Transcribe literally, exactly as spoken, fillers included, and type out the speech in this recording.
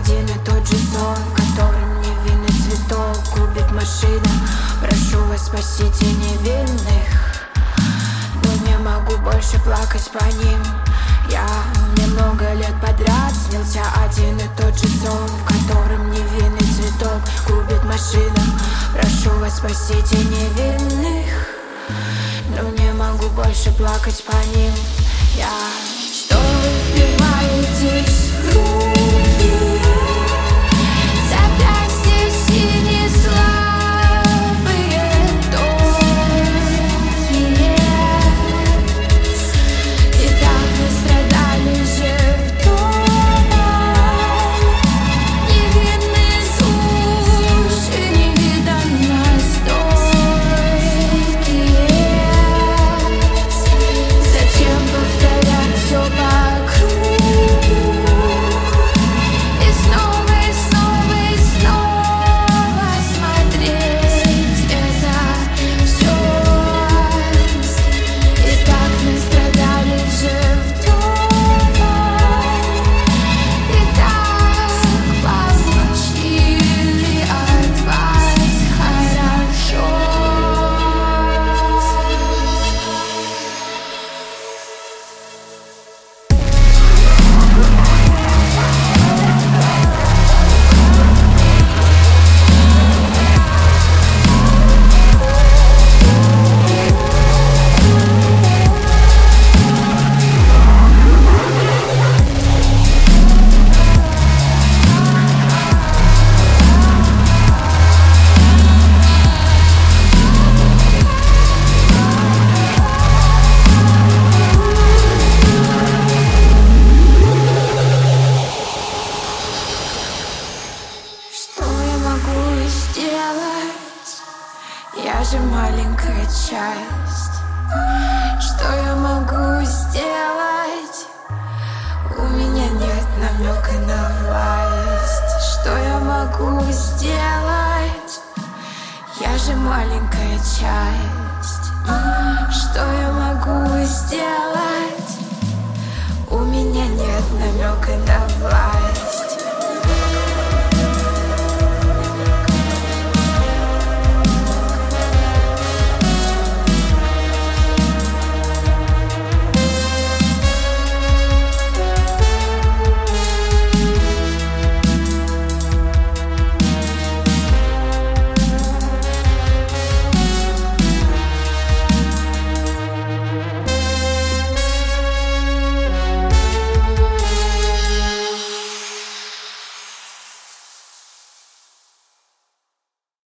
один и тот же сон, в котором невинный цветок губит машина. Прошу вас, спасите невинных, но не могу больше плакать по ним. Я мне много лет подряд снился один и тот же сон, в котором невинный цветок губит машина. Прошу вас, спасите невинных, но не могу больше плакать по ним. Я что вы впиваетесь в руки, запястья синие слабые, тонкие. И так мы страдали же вдвоем, невинные души невиданно стойкие. Зачем повторять все по кругу и снова, и снова, и снова смотреть это все? И так мы страдали же вдвоем, и так получили от вас хорошо. Что я могу сделать? Я же маленькая часть. Что я могу сделать? У меня нет намека на власть. Что я могу сделать? Я же маленькая часть. Что я могу сделать? У меня нет намека на власть.